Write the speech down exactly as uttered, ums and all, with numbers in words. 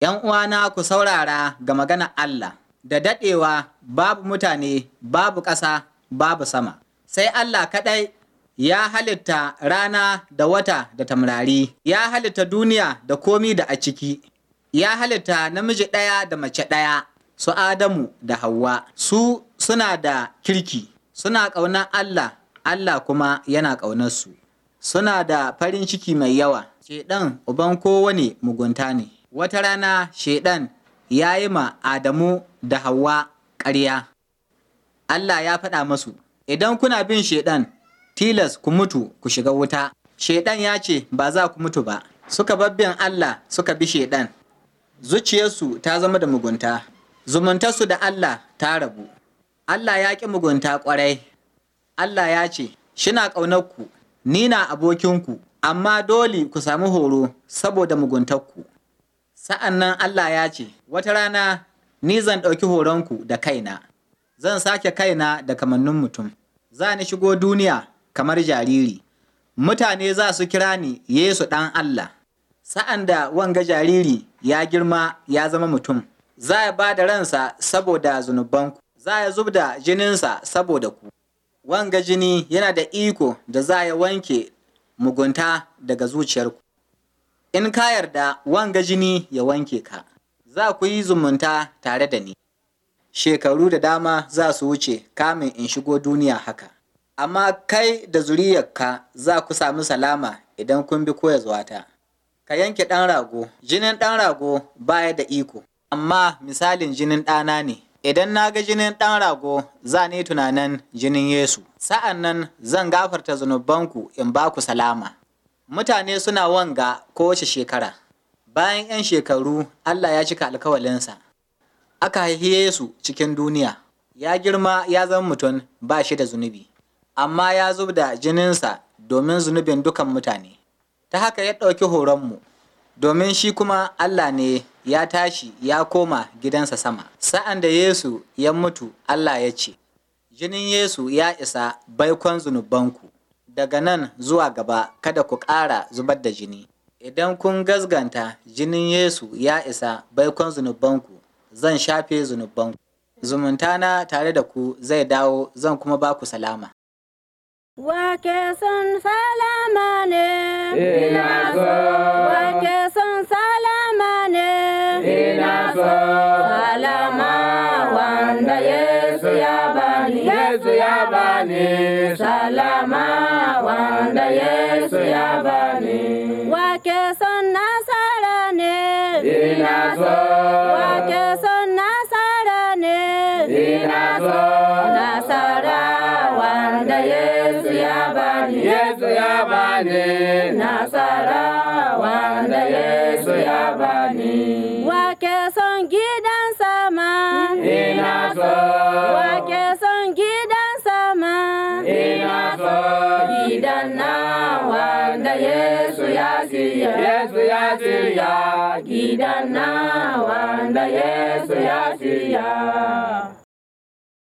‘Yan uwana ku saurara ga maganar Allah, da daɗewa babu mutane, babu ƙasa, babu sama. Sai Allah kaɗai ya halitta rana da wata da tamrari, ya halitta duniya da komi da a ciki, ya halitta namiji ɗaya da mace ɗaya, su Adamu da Hawwa. Su suna da kirki, suna ƙaunar Allah, Allah kuma yana ƙaunarsu. Suna da farin ciki mai yawa. Shaiɗan uban kowane mugunta ne. Wata rana Shaiɗan ya yi ma Adamu da Hawwa ƙarya. Allah ya faɗa masu, idan kuna bin Shaiɗan, tilas ku mutu ku shiga wuta. Shaiɗan ya ce ba za ku mutu ba. Suka bar bin Allah suka bi Shaiɗan. Zuciyarsu ta zama da mugunta. Zumuntarsu da Allah ta rabu. Allah ya ƙi mugunta ƙwarai. Allah ya ce, shina ƙaunarku, ni na abokinku, amma dole ku sami horo saboda muguntarku. Sa'an nan Allah ya ce, wata rana ni zan ɗauki horonku da kaina, zan sake kaina da kamannin mutum, za ni shigo duniya kamar jariri, mutane za su kira ni Yesu ɗan Allah. Sa'an da wanga jariri ya girma ya zama mutum, za ya ba da ransa saboda zunubanku, za ya zub da jininsa saboda ku. Wanga jini yana da iko da za ya wanke mugunta daga zuciyarku. In ka yarda wanga jini ya wanke ka, za ku yi zumunta tare da ni. Shekaru da dama za su wuce kamin in shigo duniya haka, amma kai da zuriyarka za ku sami salama idan kun bi koyarwata. Ka yanke ɗan rago, jinin ɗan rago baya da iko, amma misalin jinin ɗana ne. Idan na ga jinin ɗan rago za ni tunanin jinin Yesu, sa'an nan zan gafarta zunubanku in ba ku salama. Mutane suna wanga kowace shekara. Bayan ‘yan shekaru Allah ya cika alkawalinsa. Aka haifi Yesu cikin duniya, ya girma ya zama mutum ba shi da zunubi, amma ya zub da jininsa domin zunubin dukan mutane. Ta haka ya ɗauki horonmu, domin shi kuma Allah ne ya tashi ya koma gidansa sama. Sa'an da Yesu ya mutu, Allah ya ce, jinin Yesu ya isa baikon zunubanku, daga nan zuwa gaba kada ku ƙara zubar da jini. Idan kun gazganta jinin Yesu ya isa baikon zunubanku, zan shafe zunubanku. Zumuntana tare da ku zai dawo, zan kuma ba ku salama. Wake son salama ne, ina so. wake son salama ne, Ina so. salama wanda Yesu ya bani, Yesu ya bani. salama wanda Yesu ya bani. Wake son nasara ne, Ina so. wake son nasara ne, Ina so. nasara wanda Yesu ya bani, Yesu ya bani. nasara wanda Yesu ya bani. Wake son gidan sama, Ina so. wake son gidan sama, Ina so. gidan na wanda Yesu ya siya, Yesu ya shirya. gidan na wanda Yesu ya siya.